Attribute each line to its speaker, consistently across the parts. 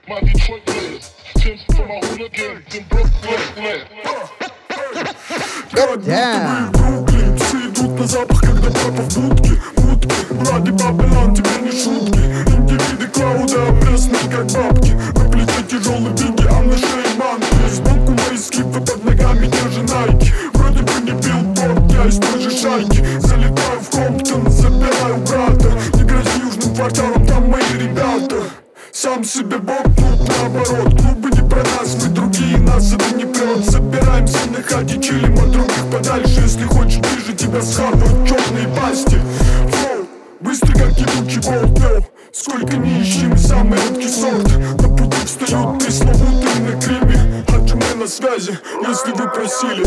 Speaker 1: my Detroit players. Tips for my hooligans in Brooklyn.
Speaker 2: Damn.
Speaker 3: Все идут на запах, когда папа в будке. Блади Бабилон, тебе не шутки. Индивиды клауда, опресные как бабки. На плече тяжелый биги, а на шее манки. Сбоку мои скифы, под ногами те же найки. Вроде бы не билборд, я из той же шайки. Залетаю в Комптон, забираю брата. Не грози южным кварталом, там мои ребята. Сам себе бог, тут наоборот. Клубы не про нас, мы другие, нас это не прет. Собираемся на хате, чилим от других подальше. Если хочешь ближе, тебя схавают черные пасти. Флоу, быстро как ебучий болт, йоу. Сколько не ищи, мы самый редкий сорт. На пути встают пресловутые на криме. Хаджимы на связи, если вы просили.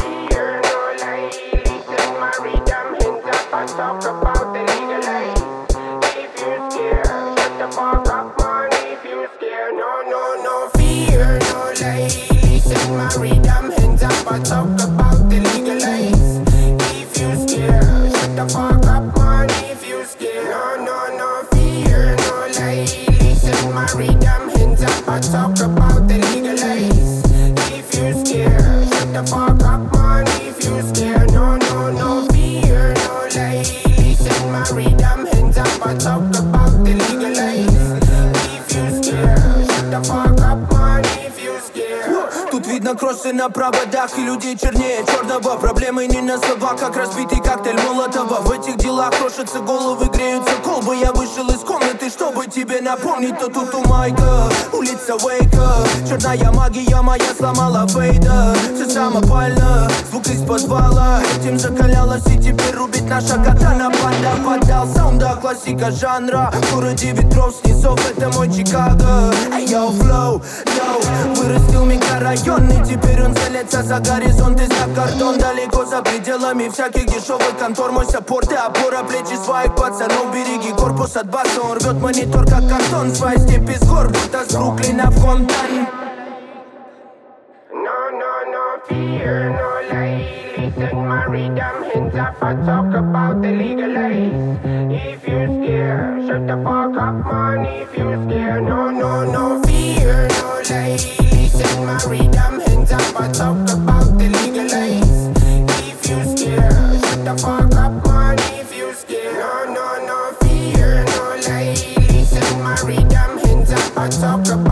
Speaker 4: Rhythm, hands up, I talk about the legalize. If you scared, shut the fuck up, man. If you scared, no fear, no lie. Listen, my rhythm, hands up, I talk about the legalize. If you scared, shut the fuck up, man. If you scared, no fear, no lie. Listen, my rhythm, hands up, I talk about the legalize. If you scared, shut the fuck up, man. If you scared.
Speaker 5: Тут видно кроссы на проводах и людей чернее черного. Проблемы не на словах, как разбитый коктейль Молотова. В этих делах крошатся головы, греются колбы. Я вышел из комнаты, чтобы тебе напомнить, то тут у Майка улица Уэйка. Черная магия моя сломала Фейда. Все самопально, звук из подвала. Этим закалялась и теперь рубит наша катана. Панда поддал саунда, классика жанра. В городе ветров снизов, это мой Чикаго. Эй, йоу, флоу, йоу. Вырастил микрорайон, и теперь он целится за горизонт и за кордон. Далеко за пределами всяких дешевых контор. Мой саппорт и опора, плечи своих пацанов. Береги корпус от баса, он рвет монитор как картон. Свои степи с гор, будто с Бруклина в Комптон.
Speaker 4: No fear, no lie. Listen, my rhythm, hands up, I talk about the legalize. If you scared, shut the fuck up, man. If you scared, no fear, no lie. Listen, my rhythm, hands up, I talk about the legalize. If you scared, shut the fuck up, man. If you scared, no fear, no lie. Listen, my rhythm, hands up, I talk about